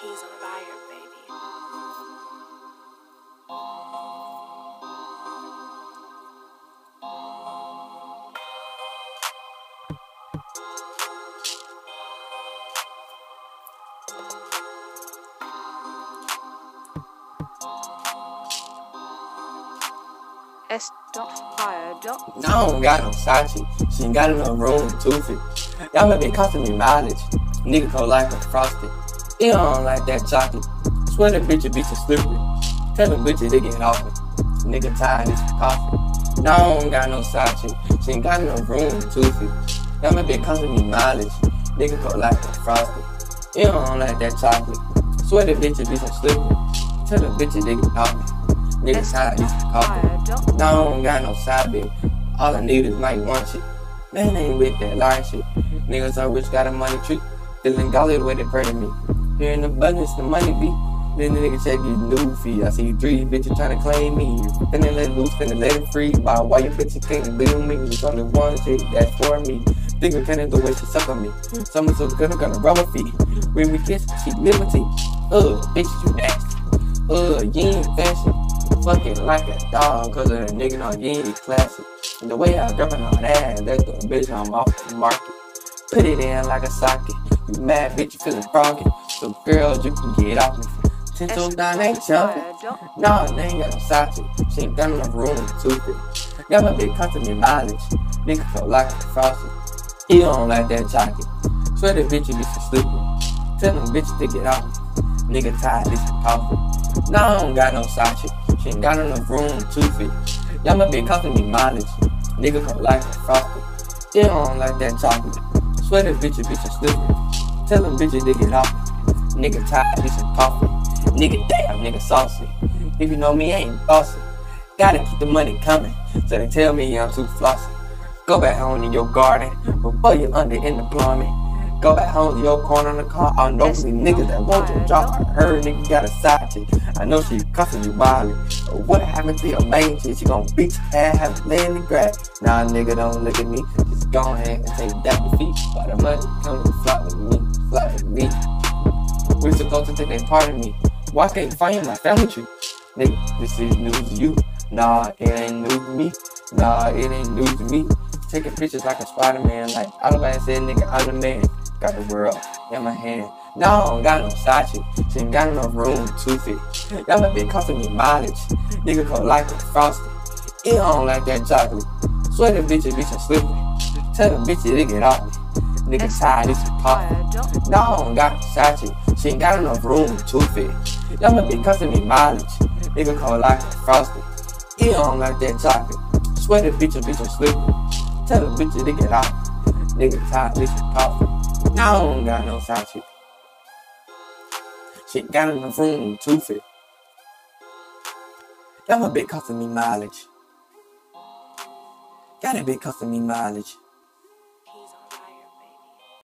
He's on fire, baby. Don't fire, don't. I don't got no side chick. She ain't got enough room to fit. Y'all may be costing me mileage. Nigga cold like a frosted. He don't like that chocolate. Swear that bitch be so slippery. Tell them bitches they get off it. Nigga tired of this coffee. No, I don't got no side chick. She ain't got enough room to fit. Y'all may be costing me mileage. Nigga cold like a frosted. He don't like that chocolate. Swear that bitch be so slippery. Tell them bitches they get off it. Nigga tired of this coffee. No, I don't got no side bitch. All I need is my one shit. Man, ain't with that lying shit. Niggas so rich, got a money tree. Feeling golly the way they pray to me. Here in abundance, the money be. Then the nigga check his new fee. I see 3 bitches trying to claim me. Finna let loose, finna let it free. Why you bitches can't build me? It's only one shit that's for me. Thinking kinda the way she suck on me. Someone so good, I'm gonna rub her feet. When we kiss, she liberty. Bitch, you nasty. You ain't fancy. Fucking like a dog, cause of a nigga know you ain't classy. And the way I dropping on that, that's the bitch I'm off the market. Put it in like a socket. You mad bitch, you feeling froggy. So girls, you can get off me. 10 toes down, ain't jumping. Nah, they ain't got no side chick. She ain't got enough room to fit. Got my bitch costing me mileage. Nigga feel like a frosty. He don't like that chocolate. Swear that bitch, you be so slippery. Tell them bitches to get off me. Nigga tired of this coffee. Nah, I don't got no side chick. She ain't got enough room to fit. Y'all might be costing me mileage. Nigga come like a frosted. They don't like that chocolate. Swear that bitch so slippery. Tell them bitches they get off. Nigga tired of this coffee. Nigga damn, nigga saucy. If you know me, I ain't bossy. Gotta keep the money coming. So they tell me I'm too flossy. Go back home in your garden before you under in the plumbing. Go back home to your corner in the car. I know these niggas that want your job. I heard nigga got a side chick. I know she cussing you wildly. But what happened to your main chick? She gon' beat your ass, have to lay in the grass. Nah, nigga, don't look at me. Just go ahead and take that defeat. But the money come and fly with me, fly with me. We supposed to take that part of me. Why can't you find my family tree? Nigga, this is news to you. Nah, it ain't news to me. Nah, it ain't news to me. Taking pictures like a Spider-Man. Like Autobahn said, nigga, I'm the man. Got the world in my hand. No, I don't got no side chick. She ain't got enough room to fit. Y'all might be costing me mileage. Nigga cold like a frosty. He don't like that chocolate. Swear that bitch so slippery. Tell them bitches they get off me. Nigga tired of this coffee. No, I don't got no side chick. She ain't got enough room to fit. Y'all might be costing me mileage. Nigga cold like a frosty. He don't like that chocolate. Swear that bitch so slippery. Tell them bitches they get off. Nigga tired of this coffee. No, I don't got no side chick. She ain't got enough room to fit. Y'all my bitch costing me mileage. Got a bitch costing me mileage.